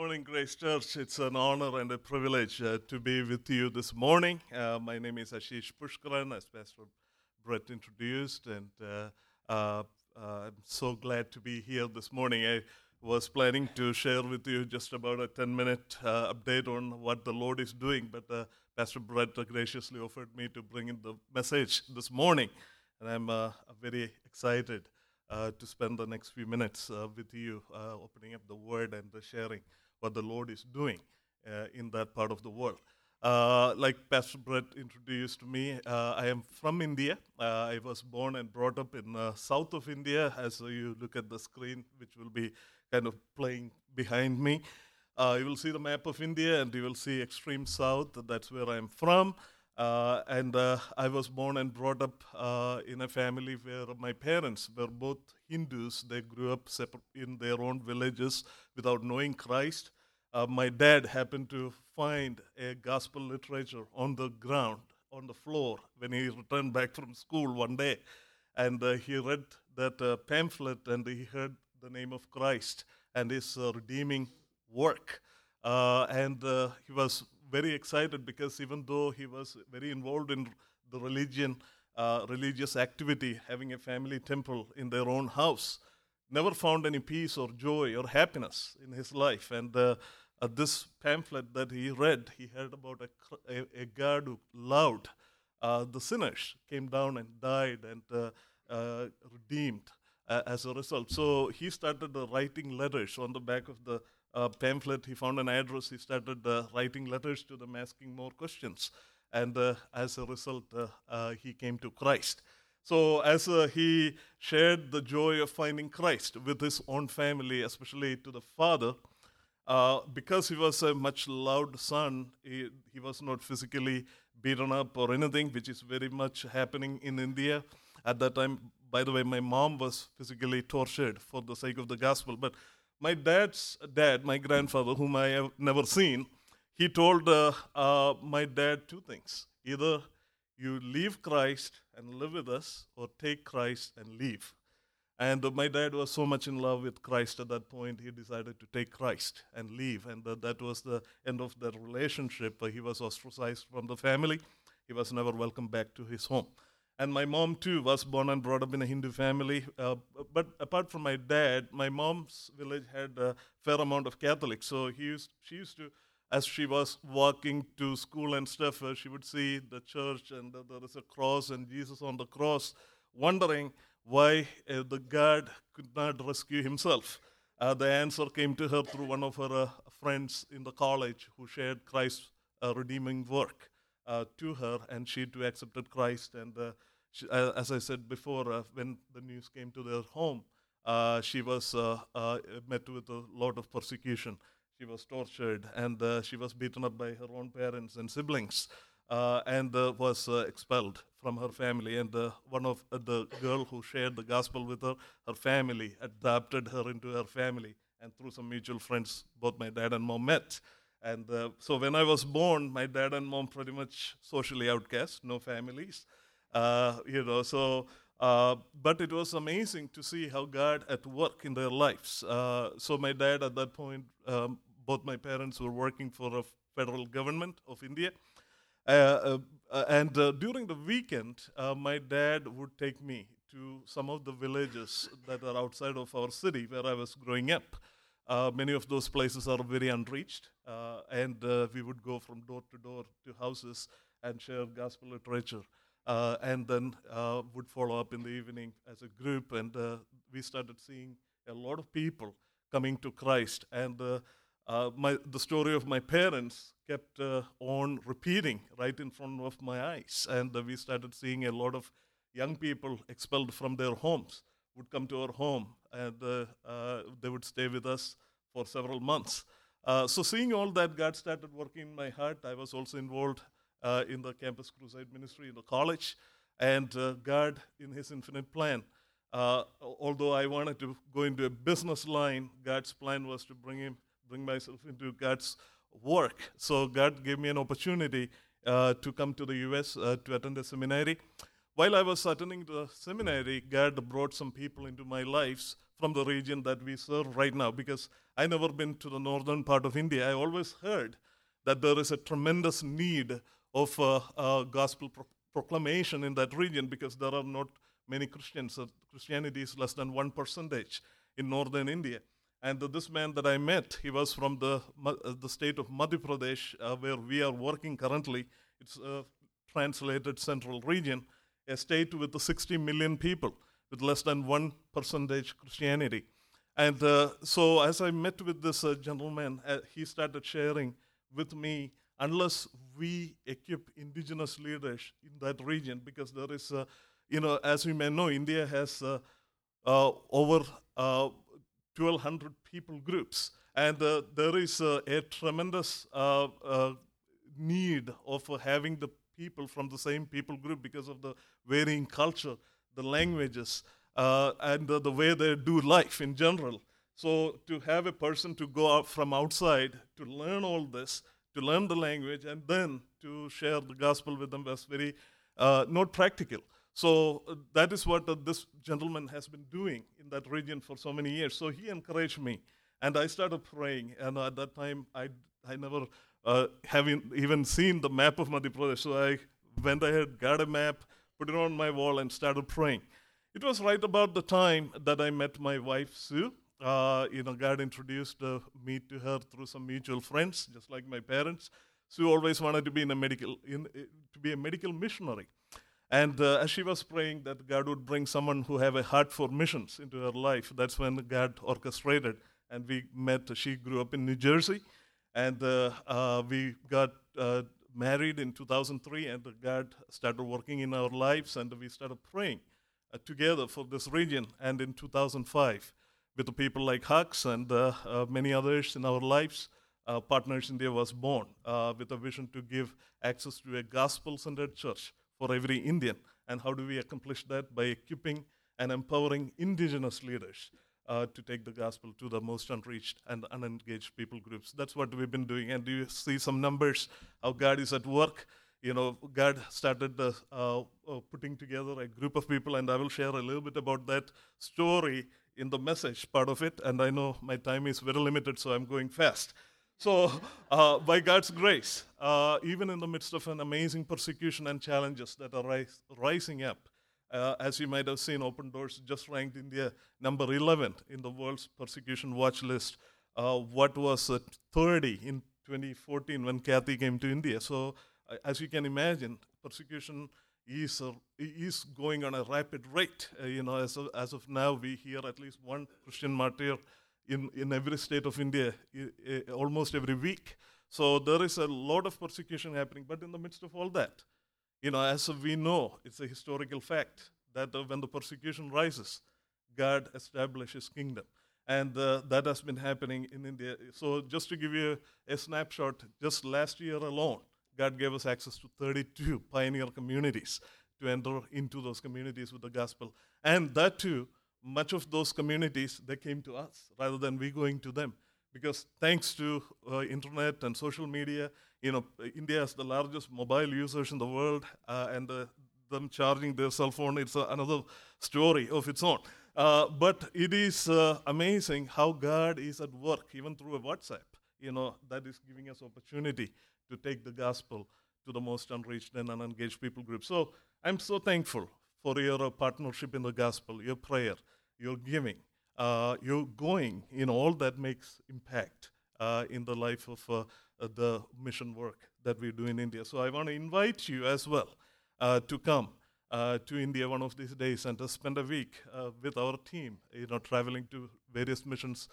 Morning, Grace Church. It's an honor and a privilege to be with you this morning. My name is Ashish Pushkaran, as Pastor Brett introduced, and I'm so glad to be here this morning. I was planning to share with you just about a 10-minute update on what the Lord is doing, but Pastor Brett graciously offered me to bring in the message this morning, and I'm very excited to spend the next few minutes with you, opening up the Word and sharing what the Lord is doing in that part of the world. Like Pastor Brett introduced me, I am from India. I was born and brought up in south of India, as you look at the screen, which will be kind of playing behind me. You will see the map of India, and you will see extreme south. That's where I'm from. And I was born and brought up in a family where my parents were both Hindus. They grew up in their own villages without knowing Christ. My dad happened to find a gospel literature on the ground, on the floor, when he returned back from school one day. And he read that pamphlet, and he heard the name of Christ and his redeeming work. And he was very excited because even though he was very involved in the religious activity, having a family temple in their own house, never found any peace or joy or happiness in his life. And this pamphlet that he read, he heard about a God who loved the sinners, came down and died and redeemed as a result. So he started writing letters on the back of the pamphlet. He found an address. He started writing letters to them, asking more questions. And as a result, he came to Christ. So as he shared the joy of finding Christ with his own family, especially to the father, because he was a much loved son, he was not physically beaten up or anything, which is very much happening in India. At that time, by the way, my mom was physically tortured for the sake of the gospel. But my dad's dad, my grandfather, whom I have never seen, he told my dad two things. Either you leave Christ and live with us, or take Christ and leave. And my dad was so much in love with Christ at that point, he decided to take Christ and leave. And that was the end of their relationship. He was ostracized from the family. He was never welcomed back to his home. And my mom, too, was born and brought up in a Hindu family. But apart from my dad, my mom's village had a fair amount of Catholics. So she used to, as she was walking to school and stuff, she would see the church and there is a cross and Jesus on the cross, wondering why the God could not rescue himself. The answer came to her through one of her friends in the college who shared Christ's redeeming work to her, and she too accepted Christ. And as I said before, when the news came to their home, she was met with a lot of persecution. She was tortured, and she was beaten up by her own parents and siblings, and was expelled from her family. And one of the girl who shared the gospel with her, her family adopted her into her family, and through some mutual friends, both my dad and mom met. And so when I was born, my dad and mom pretty much socially outcast, no families, but it was amazing to see how God at work in their lives. So my dad at that point, both my parents were working for a federal government of India. And during the weekend, my dad would take me to some of the villages that are outside of our city where I was growing up. Many of those places are very unreached, and we would go from door to door to houses and share gospel literature, and then would follow up in the evening as a group, and we started seeing a lot of people coming to Christ, and the story of my parents kept on repeating right in front of my eyes, and we started seeing a lot of young people expelled from their homes would come to our home, and they would stay with us for several months. So seeing all that, God started working in my heart. I was also involved in the Campus Crusade ministry in the college, and God, in his infinite plan, although I wanted to go into a business line, God's plan was to bring myself into God's work. So God gave me an opportunity to come to the U.S. To attend a seminary. While I was attending the seminary, God brought some people into my life from the region that we serve right now, because I never been to the northern part of India. I always heard that there is a tremendous need of gospel proclamation in that region, because there are not many Christians. Christianity is less than 1% in northern India. And this man that I met, he was from the state of Madhya Pradesh, where we are working currently. It's a translated central region, a state with 60 million people, with less than 1% Christianity. And so as I met with this gentleman, he started sharing with me, unless we equip indigenous leaders in that region, because there is, as you may know, India has over 1,200 people groups. And there is a tremendous need of having the people from the same people group, because of the varying culture, the languages, and the way they do life in general. So to have a person to go out from outside to learn all this, to learn the language, and then to share the gospel with them was very not practical. So that is what this gentleman has been doing in that region for so many years. So he encouraged me, and I started praying. And at that time, I never haven't even seen the map of Madhya Pradesh. So I went ahead, got a map, put it on my wall, and started praying. It was right about the time that I met my wife, Sue. God introduced me to her through some mutual friends, just like my parents. Sue always wanted to be to be a medical missionary. And as she was praying that God would bring someone who have a heart for missions into her life, that's when God orchestrated, and we met. She grew up in New Jersey, and we got married in 2003, and God started working in our lives, and we started praying together for this region. And in 2005, with the people like Hux and many others in our lives, Partners India was born with a vision to give access to a gospel-centered church for every Indian. And how do we accomplish that? By equipping and empowering indigenous leaders to take the gospel to the most unreached and unengaged people groups. That's what we've been doing. And you see some numbers, how God is at work. God started putting together a group of people, and I will share a little bit about that story in the message part of it. And I know my time is very limited, so I'm going fast. So by God's grace, even in the midst of an amazing persecution and challenges that are rising up, as you might have seen, Open Doors just ranked India number 11 in the world's persecution watch list. What was 30 in 2014 when Kathy came to India. So as you can imagine, persecution is going on a rapid rate. As of now, we hear at least one Christian martyr in every state of India, almost every week. So there is a lot of persecution happening. But in the midst of all that, as we know, it's a historical fact that when the persecution rises, God establishes kingdom. And that has been happening in India. So just to give you a snapshot, just last year alone, God gave us access to 32 pioneer communities to enter into those communities with the gospel. And that too, much of those communities, they came to us rather than we going to them. Because thanks to internet and social media, India has the largest mobile users in the world, and them charging their cell phone, it's another story of its own. But it is amazing how God is at work, even through a WhatsApp, that is giving us opportunity to take the gospel to the most unreached and unengaged people group. So I'm so thankful for your partnership in the gospel, your prayer, your giving, your going, all that makes impact in the life of the mission work that we do in India. So I want to invite you as well to come to India one of these days and to spend a week with our team, traveling to various missions,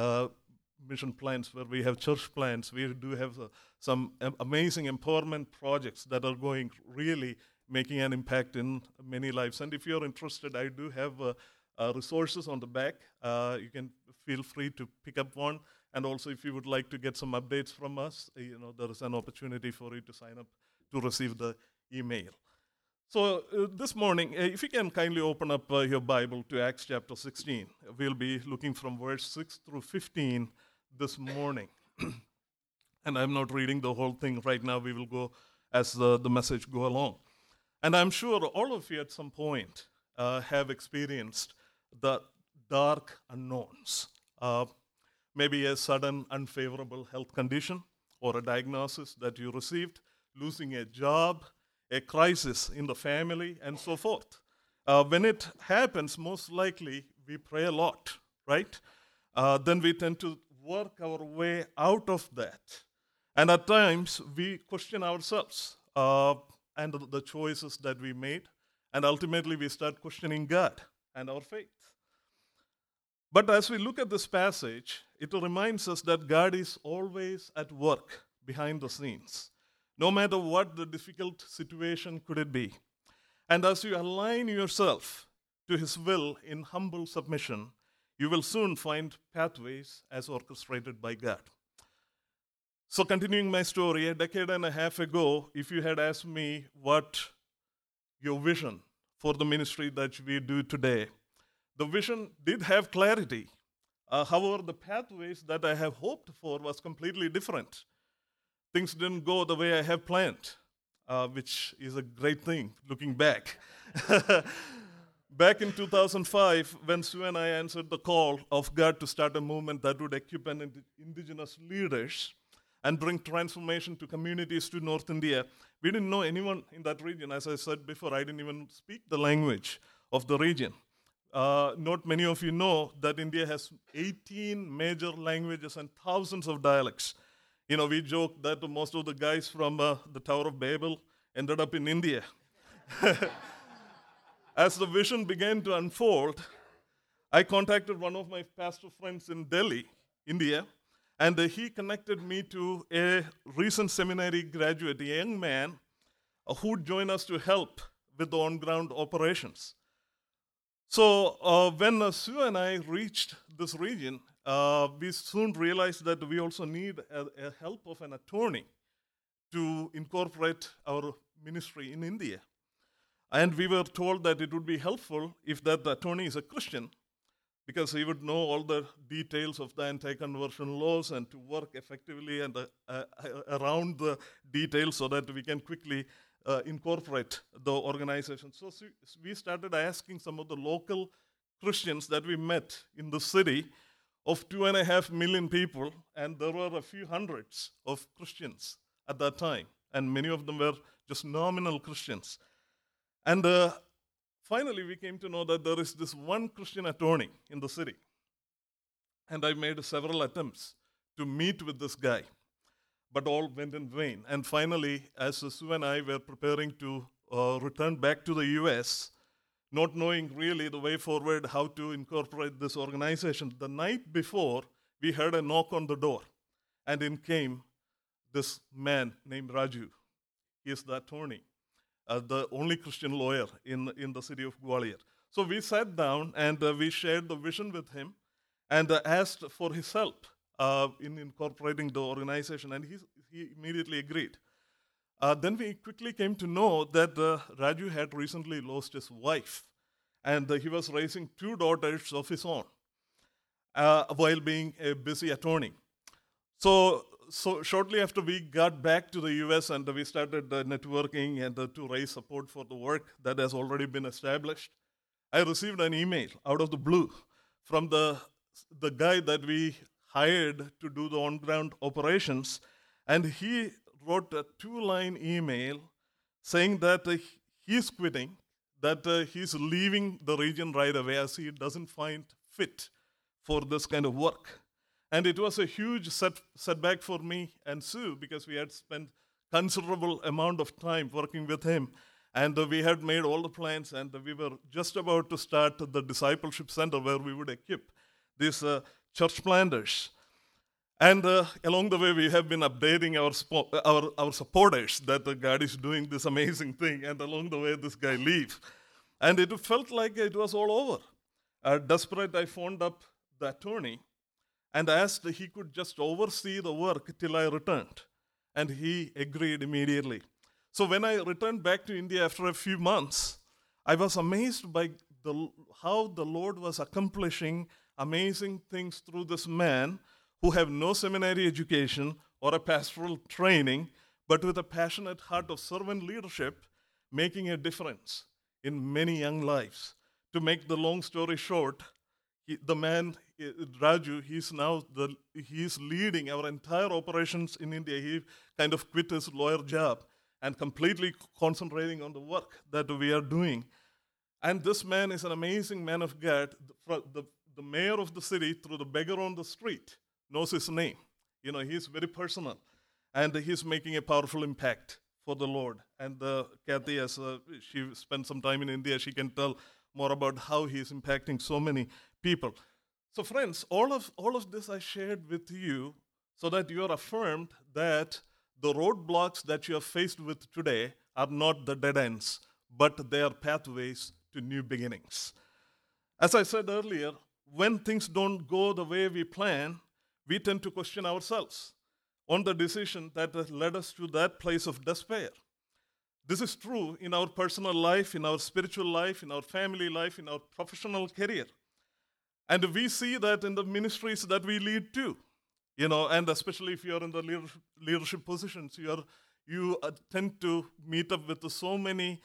mission plans where we have church plans. We do have some amazing empowerment projects that are going really making an impact in many lives. And if you're interested, I do have resources on the back. You can feel free to pick up one. And also, if you would like to get some updates from us, there is an opportunity for you to sign up to receive the email. So this morning, if you can kindly open up your Bible to Acts chapter 16. We'll be looking from verse 6 through 15 this morning. And I'm not reading the whole thing right now. We will go as the message go along. And I'm sure all of you at some point have experienced the dark unknowns. Maybe a sudden unfavorable health condition or a diagnosis that you received, losing a job, a crisis in the family, and so forth. When it happens, most likely we pray a lot, right? Then we tend to work our way out of that. And at times we question ourselves and the choices that we made. And ultimately we start questioning God and our faith. But as we look at this passage, it reminds us that God is always at work behind the scenes, no matter what the difficult situation could it be. And as you align yourself to His will in humble submission, you will soon find pathways as orchestrated by God. So continuing my story, a decade and a half ago, if you had asked me what your vision for the ministry that we do today, the vision did have clarity. However, the pathways that I have hoped for was completely different. Things didn't go the way I have planned, which is a great thing looking back. Back in 2005, when Sue and I answered the call of God to start a movement that would equip indigenous leaders and bring transformation to communities to North India, we didn't know anyone in that region. As I said before, I didn't even speak the language of the region. Not many of you know that India has 18 major languages and thousands of dialects. You know, we joke that most of the guys from the Tower of Babel ended up in India. As the vision began to unfold, I contacted one of my pastor friends in Delhi, India, and he connected me to a recent seminary graduate, a young man who would join us to help with the on-ground operations. So when Sue and I reached this region, we soon realized that we also need a help of an attorney to incorporate our ministry in India. And we were told that it would be helpful if that attorney is a Christian, because he would know all the details of the anti-conversion laws and to work effectively and around the details so that we can quickly incorporate the organization. So we started asking some of the local Christians that we met in the city of 2.5 million people, and there were a few hundreds of Christians at that time, and many of them were just nominal Christians. And finally, we came to know that there is this one Christian attorney in the city. And I made several attempts to meet with this guy, but all went in vain. And finally, as Sue and I were preparing to return back to the US, not knowing really the way forward, how to incorporate this organization, the night before, we heard a knock on the door. And in came this man named Raju. He is the attorney. The only Christian lawyer in the city of Gwalior. So we sat down and we shared the vision with him and asked for his help in incorporating the organization, and he immediately agreed. Then we quickly came to know that Raju had recently lost his wife, and he was raising 2 daughters of his own while being a busy attorney. So shortly after we got back to the US and we started networking and to raise support for the work that has already been established, I received an email out of the blue from the guy that we hired to do the on-ground operations, and he wrote a 2-line email saying that he's quitting, that he's leaving the region right away as he doesn't find fit for this kind of work. And it was a huge setback for me and Sue, because we had spent considerable amount of time working with him. And we had made all the plans, and we were just about to start the discipleship center where we would equip these church planters. And along the way, we have been updating our supporters that God is doing this amazing thing. And along the way, this guy leaves. And it felt like it was all over. Desperate, I phoned up the attorney and asked if he could just oversee the work till I returned. And he agreed immediately. So when I returned back to India after a few months, I was amazed by how the Lord was accomplishing amazing things through this man who have no seminary education or a pastoral training, but with a passionate heart of servant leadership, making a difference in many young lives. To make the long story short, The man, Raju, he's leading our entire operations in India. He kind of quit his lawyer job and completely concentrating on the work that we are doing. And this man is an amazing man of God. The mayor of the city, through the beggar on the street, knows his name. He's very personal. And he's making a powerful impact for the Lord. And Kathy, as she spent some time in India, she can tell more about how he's impacting so many people. So friends, all of this I shared with you so that you are affirmed that the roadblocks that you are faced with today are not the dead ends, but they are pathways to new beginnings. As I said earlier, when things don't go the way we plan, we tend to question ourselves on the decision that has led us to that place of despair. This is true in our personal life, in our spiritual life, in our family life, in our professional career. And we see that in the ministries that we lead too. And especially if you're in the leadership positions, you tend to meet up with so many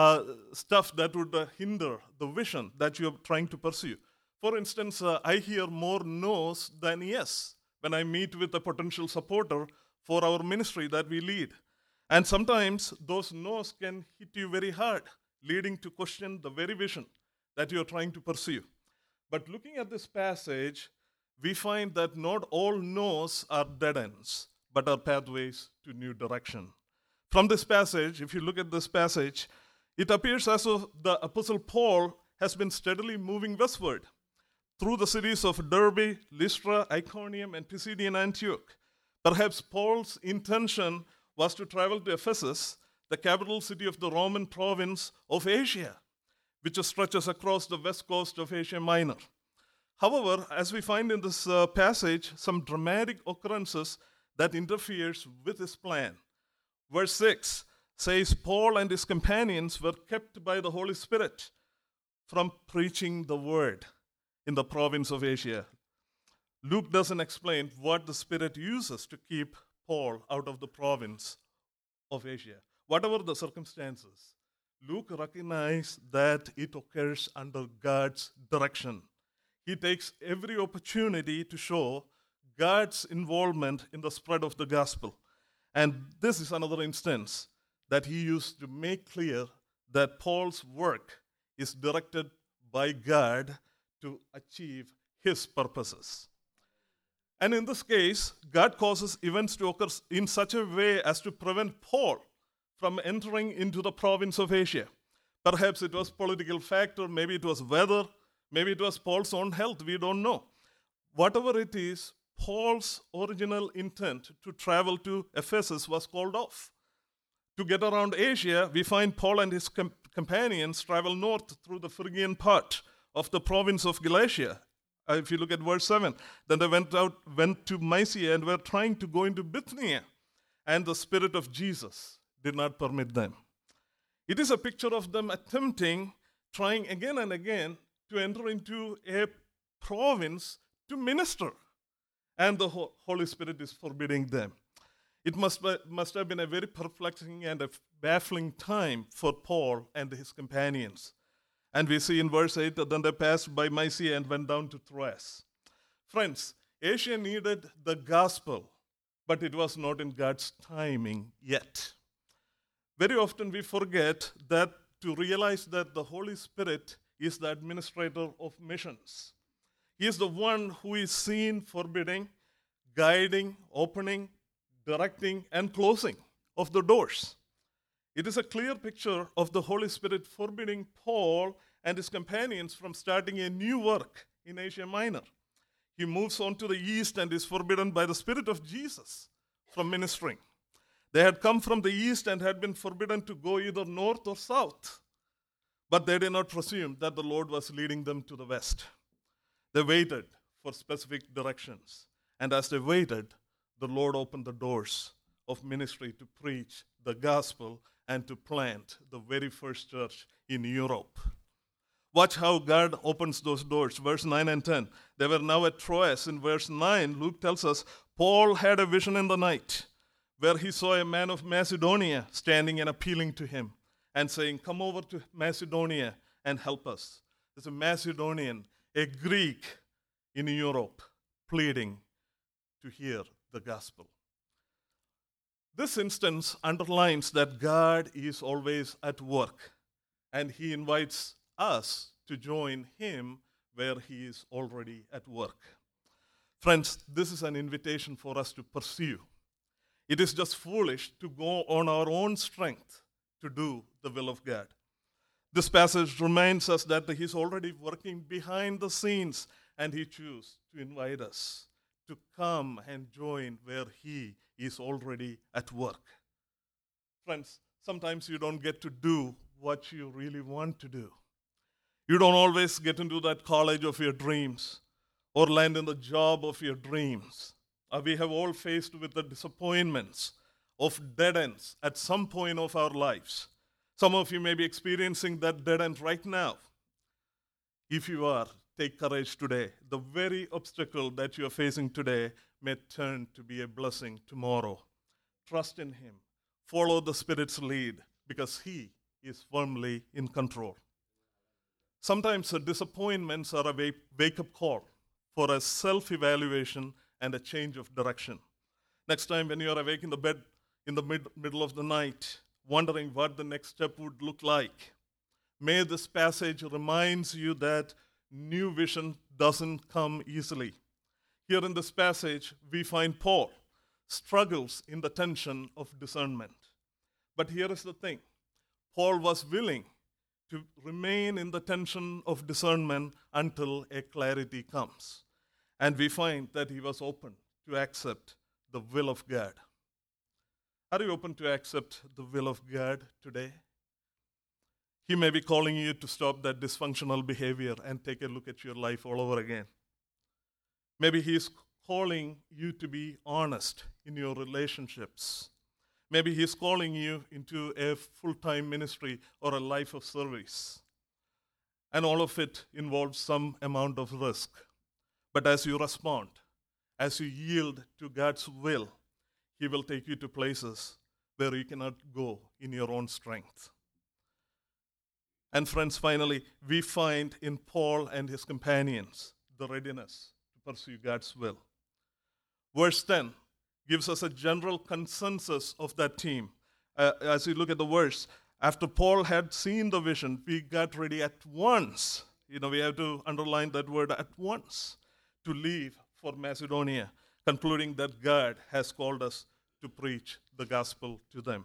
stuff that would hinder the vision that you're trying to pursue. For instance, I hear more no's than yes when I meet with a potential supporter for our ministry that we lead. And sometimes those no's can hit you very hard, leading to question the very vision that you're trying to pursue. But looking at this passage, we find that not all no's are dead ends, but are pathways to new direction. From this passage, if you look at this passage, it appears as though the Apostle Paul has been steadily moving westward through the cities of Derbe, Lystra, Iconium, and Pisidian Antioch. Perhaps Paul's intention was to travel to Ephesus, the capital city of the Roman province of Asia, which stretches across the west coast of Asia Minor. However, as we find in this passage, some dramatic occurrences that interferes with his plan. Verse 6 says, Paul and his companions were kept by the Holy Spirit from preaching the word in the province of Asia. Luke doesn't explain what the Spirit uses to keep Paul out of the province of Asia. Whatever the circumstances, Luke recognizes that it occurs under God's direction. He takes every opportunity to show God's involvement in the spread of the gospel. And this is another instance that he used to make clear that Paul's work is directed by God to achieve his purposes. And in this case, God causes events to occur in such a way as to prevent Paul from entering into the province of Asia. Perhaps it was political factor, maybe it was weather, maybe it was Paul's own health, we don't know. Whatever it is, Paul's original intent to travel to Ephesus was called off. To get around Asia, we find Paul and his companions travel north through the Phrygian part of the province of Galatia. If you look at verse 7, then they went to Mysia and were trying to go into Bithynia, and the Spirit of Jesus did not permit them. It is a picture of them trying again and again to enter into a province to minister, and the Holy Spirit is forbidding them. It must have been a very perplexing and a baffling time for Paul and his companions. And we see in verse 8 that then they passed by Mysia and went down to Troas. Friends, Asia needed the gospel, but it was not in God's timing yet. Very often we forget that to realize that the Holy Spirit is the administrator of missions. He is the one who is seen forbidding, guiding, opening, directing, and closing of the doors. It is a clear picture of the Holy Spirit forbidding Paul and his companions from starting a new work in Asia Minor. He moves on to the east and is forbidden by the Spirit of Jesus from ministering. They had come from the east and had been forbidden to go either north or south, but they did not presume that the Lord was leading them to the west. They waited for specific directions, and as they waited, the Lord opened the doors of ministry to preach the gospel and to plant the very first church in Europe. Watch how God opens those doors. Verse 9 and 10. They were now at Troas. In verse 9, Luke tells us, Paul had a vision in the night where he saw a man of Macedonia standing and appealing to him and saying, come over to Macedonia and help us. There's a Macedonian, a Greek in Europe pleading to hear the gospel. This instance underlines that God is always at work, and he invites us to join him where he is already at work. Friends, this is an invitation for us to pursue. It is just foolish to go on our own strength to do the will of God. This passage reminds us that he's already working behind the scenes, and he chooses to invite us to come and join where he is already at work. Friends, sometimes you don't get to do what you really want to do. You don't always get into that college of your dreams or land in the job of your dreams. We have all faced with the disappointments of dead ends at some point of our lives. Some of you may be experiencing that dead end right now. If you are, take courage today. The very obstacle that you are facing today may turn to be a blessing tomorrow. Trust in him. Follow the Spirit's lead because he is firmly in control. Sometimes disappointments are a wake-up call for a self-evaluation and a change of direction. Next time when you are awake in the bed in the middle of the night, wondering what the next step would look like, may this passage reminds you that new vision doesn't come easily. Here in this passage, we find Paul struggles in the tension of discernment. But here is the thing. Paul was willing to remain in the tension of discernment until a clarity comes. And we find that he was open to accept the will of God. Are you open to accept the will of God today? He may be calling you to stop that dysfunctional behavior and take a look at your life all over again. Maybe he's calling you to be honest in your relationships. Maybe he's calling you into a full-time ministry or a life of service. And all of it involves some amount of risk. But as you respond, as you yield to God's will, he will take you to places where you cannot go in your own strength. And friends, finally, we find in Paul and his companions the readiness to pursue God's will. Verse 10 gives us a general consensus of that team. As we look at the verse, after Paul had seen the vision, we got ready at once. We have to underline that word at once to leave for Macedonia, concluding that God has called us to preach the gospel to them.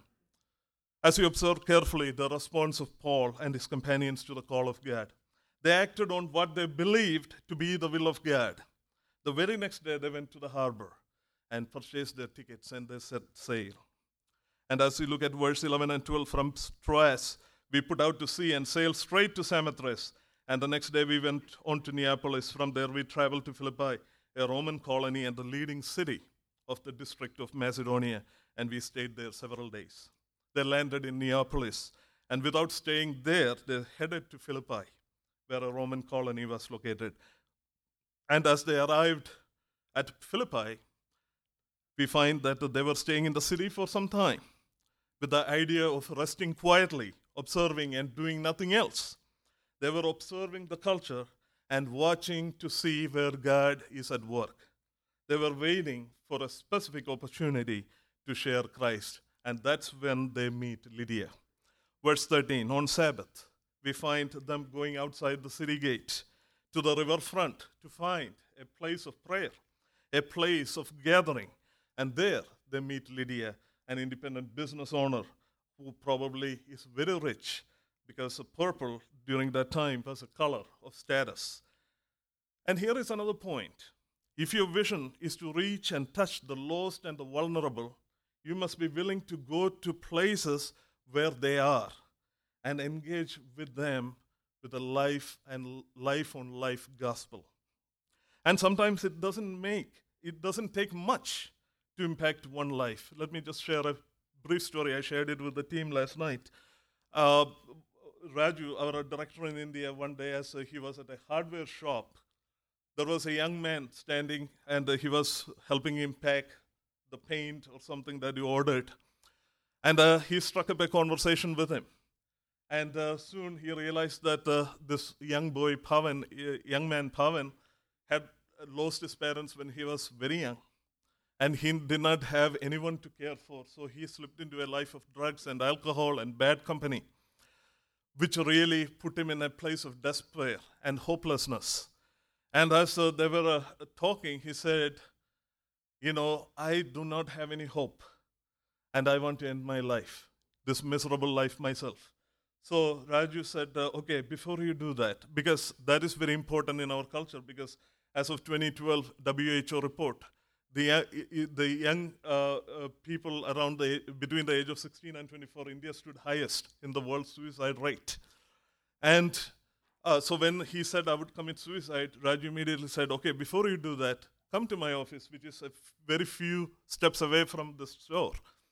As we observe carefully the response of Paul and his companions to the call of God, they acted on what they believed to be the will of God. The very next day, they went to the harbor and purchased their tickets, and they set sail. And as we look at verse 11 and 12, from Troas, we put out to sea and sailed straight to Samothrace. And the next day, we went on to Neapolis. From there, we traveled to Philippi, a Roman colony and the leading city of the district of Macedonia, and we stayed there several days. They landed in Neapolis, and without staying there, they headed to Philippi, where a Roman colony was located. And as they arrived at Philippi, we find that they were staying in the city for some time with the idea of resting quietly, observing and doing nothing else. They were observing the culture and watching to see where God is at work. They were waiting for a specific opportunity to share Christ, and that's when they meet Lydia. Verse 13, on Sabbath, we find them going outside the city gate to the riverfront to find a place of prayer, a place of gathering. And there they meet Lydia, an independent business owner who probably is very rich because purple during that time was a color of status. And here is another point. If your vision is to reach and touch the lost and the vulnerable, you must be willing to go to places where they are and engage with them with a life and life-on-life gospel. And sometimes it doesn't take much to impact one life. Let me just share a brief story. I shared it with the team last night. Raju, our director in India, one day as he was at a hardware shop, there was a young man standing and he was helping him pack the paint or something that he ordered. And he struck up a conversation with him. And soon he realized that this young man Pavan, had lost his parents when he was very young. And he did not have anyone to care for. So he slipped into a life of drugs and alcohol and bad company, which really put him in a place of despair and hopelessness. And as they were talking, he said, I do not have any hope, and I want to end my life, this miserable life myself. So Raju said, okay, before you do that, because that is very important in our culture, because as of 2012 WHO report, the young people between the age of 16 and 24, India stood highest in the world suicide rate. And so when he said I would commit suicide, Raju immediately said, okay, before you do that, come to my office, which is very few steps away from the store.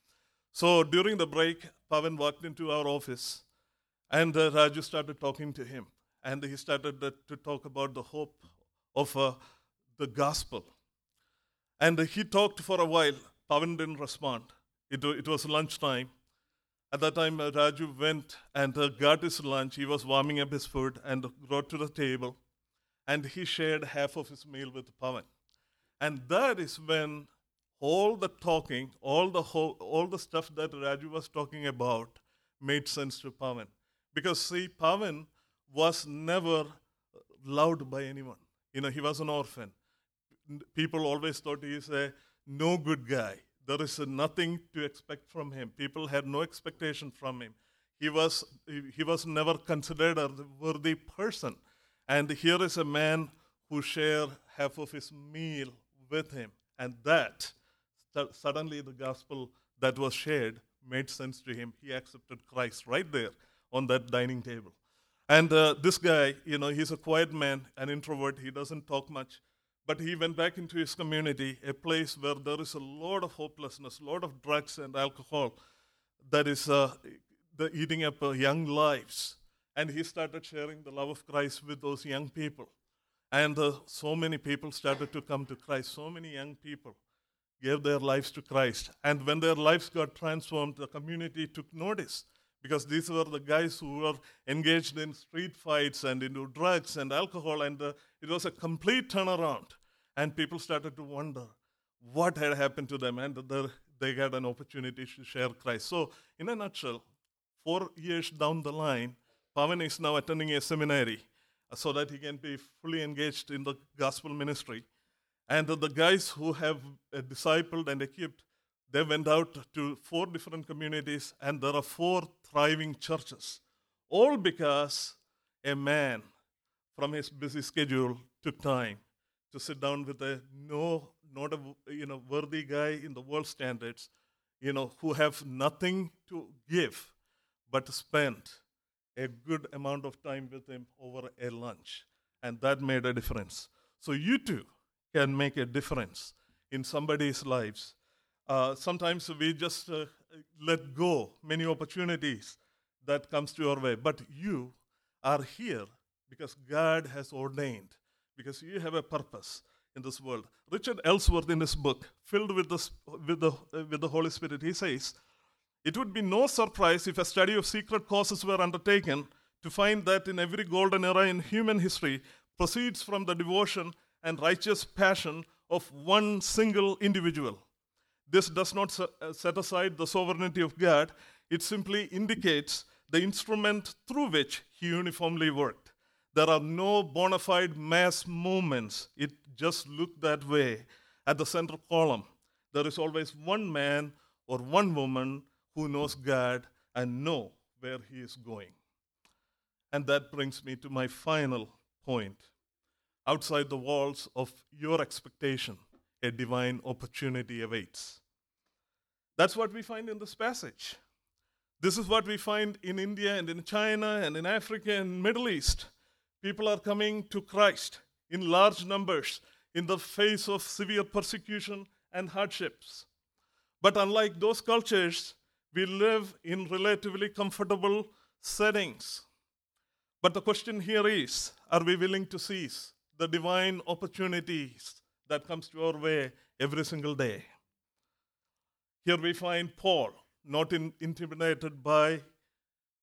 So during the break, Pavan walked into our office, and Raju started talking to him. And he started to talk about the hope of the gospel. And he talked for a while. Pavan didn't respond. It was lunchtime. At that time, Raju went and got his lunch. He was warming up his food and brought to the table. And he shared half of his meal with Pavan. And that is when all the talking, all the stuff that Raju was talking about made sense to Pavan. Because, see, Pavan was never loved by anyone. He was an orphan. People always thought he is a no good guy. There is nothing to expect from him. People had no expectation from him. He was never considered a worthy person. And here is a man who shared half of his meal with him. And that, suddenly the gospel that was shared made sense to him. He accepted Christ right there on that dining table. And this guy, he's a quiet man, an introvert. He doesn't talk much. But he went back into his community, a place where there is a lot of hopelessness, a lot of drugs and alcohol that is eating up young lives. And he started sharing the love of Christ with those young people. And so many people started to come to Christ. So many young people gave their lives to Christ. And when their lives got transformed, the community took notice. Because these were the guys who were engaged in street fights and into drugs and alcohol, and it was a complete turnaround. And people started to wonder what had happened to them, and they had an opportunity to share Christ. So, in a nutshell, 4 years down the line, Pavan is now attending a seminary so that he can be fully engaged in the gospel ministry. And the guys who have discipled and equipped, they went out to 4 different communities, and there are 4 thriving churches, all because a man from his busy schedule took time to sit down with not a worthy guy in the world standards, who have nothing to give, but spent a good amount of time with him over a lunch, and that made a difference. So you too can make a difference in somebody's lives. Sometimes we just let go many opportunities that comes to our way. But you are here because God has ordained, because you have a purpose in this world. Richard Ellsworth, in his book, Filled with the Holy Spirit, he says, it would be no surprise if a study of secret causes were undertaken to find that in every golden era in human history proceeds from the devotion and righteous passion of one single individual. This does not set aside the sovereignty of God. It simply indicates the instrument through which he uniformly worked. There are no bona fide mass movements. It just looked that way. At the center column, there is always one man or one woman who knows God and know where he is going. And that brings me to my final point. Outside the walls of your expectation, a divine opportunity awaits. That's what we find in this passage. This is what we find in India and in China and in Africa and Middle East. People are coming to Christ in large numbers in the face of severe persecution and hardships. But unlike those cultures, we live in relatively comfortable settings. But the question here is, are we willing to seize the divine opportunities that comes to our way every single day? Here we find Paul, not intimidated by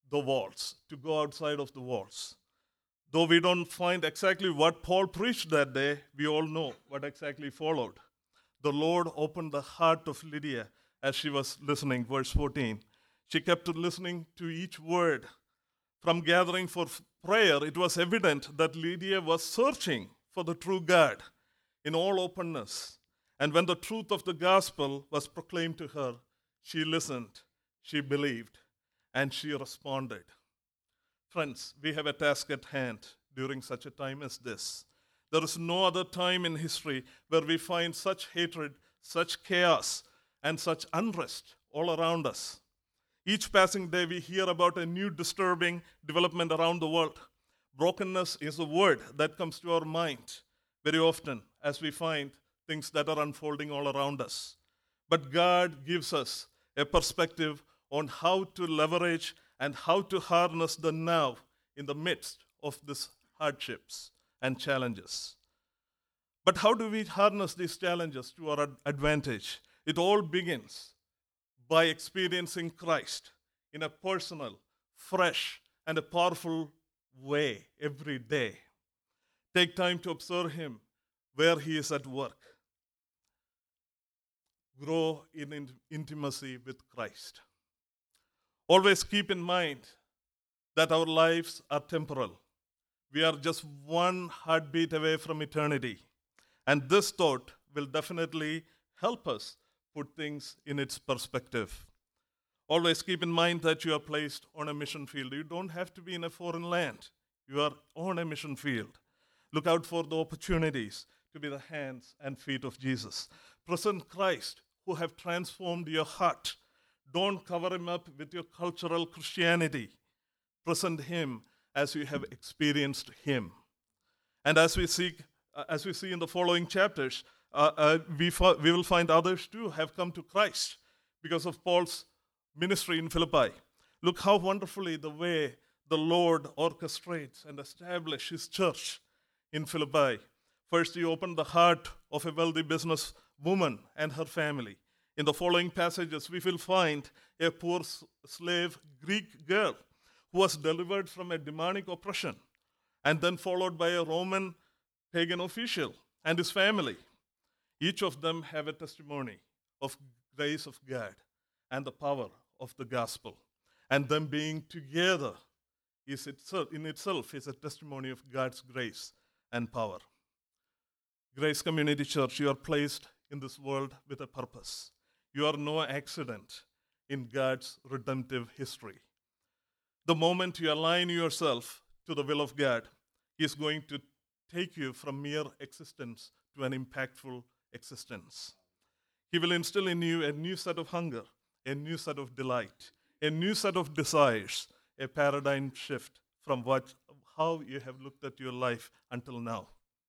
the walls, to go outside of the walls. Though we don't find exactly what Paul preached that day, we all know what exactly followed. The Lord opened the heart of Lydia as she was listening, verse 14. She kept listening to each word. From gathering for prayer, it was evident that Lydia was searching for the true God in all openness. And when the truth of the gospel was proclaimed to her, she listened, she believed, and she responded. Friends, we have a task at hand during such a time as this. There is no other time in history where we find such hatred, such chaos, and such unrest all around us. Each passing day, we hear about a new disturbing development around the world. Brokenness is a word that comes to our mind very often as we find things that are unfolding all around us. But God gives us a perspective on how to leverage and how to harness the now in the midst of these hardships and challenges. But how do we harness these challenges to our advantage? It all begins by experiencing Christ in a personal, fresh, and a powerful way every day. Take time to observe Him where He is at work. Grow in intimacy with Christ. Always keep in mind that our lives are temporal. We are just one heartbeat away from eternity. And this thought will definitely help us put things in its perspective. Always keep in mind that you are placed on a mission field. You don't have to be in a foreign land. You are on a mission field. Look out for the opportunities to be the hands and feet of Jesus. Present Christ who have transformed your heart. Don't cover Him up with your cultural Christianity. Present Him as you have experienced Him. And as we see in the following chapters, we will find others too have come to Christ because of Paul's ministry in Philippi. Look how wonderfully the way the Lord orchestrates and establishes His church in Philippi. First, He opened the heart of a wealthy business woman and her family. In the following passages, we will find a poor slave Greek girl who was delivered from a demonic oppression and then followed by a Roman pagan official and his family. Each of them have a testimony of grace of God and the power of the gospel. And them being together in itself is a testimony of God's grace and power. Grace Community Church, you are placed in this world with a purpose. You are no accident in God's redemptive history. The moment you align yourself to the will of God, He is going to take you from mere existence to an impactful existence. He will instill in you a new set of hunger, a new set of delight, a new set of desires, a paradigm shift from how you have looked at your life until now.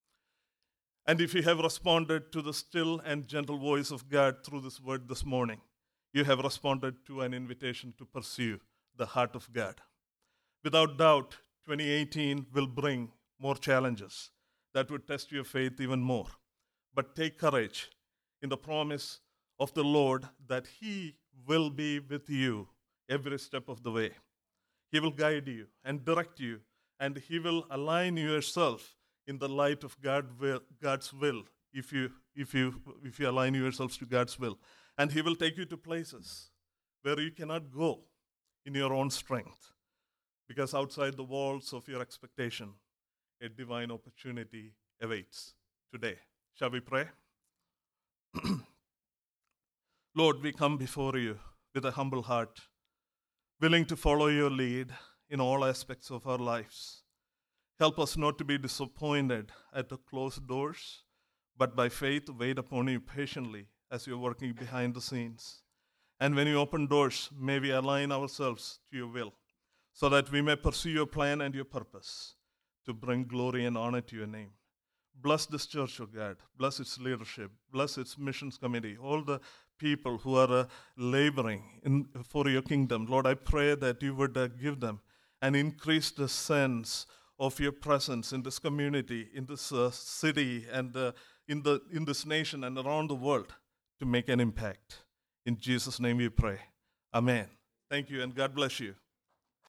And if you have responded to the still and gentle voice of God through this word this morning, you have responded to an invitation to pursue the heart of God. Without doubt, 2018 will bring more challenges that would test your faith even more. But take courage in the promise of the Lord that He will be with you every step of the way. He will guide you and direct you, and He will align yourself in the light of God's will if you align yourselves to God's will. And He will take you to places where you cannot go in your own strength, because outside the walls of your expectation, a divine opportunity awaits today. Shall we pray? Lord, we come before you with a humble heart, willing to follow your lead in all aspects of our lives. Help us not to be disappointed at the closed doors, but by faith wait upon you patiently as you're working behind the scenes. And when you open doors, may we align ourselves to your will, so that we may pursue your plan and your purpose to bring glory and honor to your name. Bless this church, O God. Bless its leadership. Bless its missions committee, all the people who are laboring for your kingdom. Lord, I pray that you would give them and increase the sense of your presence in this community, in this city, and in this nation and around the world to make an impact. In Jesus' name we pray. Amen. Thank you, and God bless you.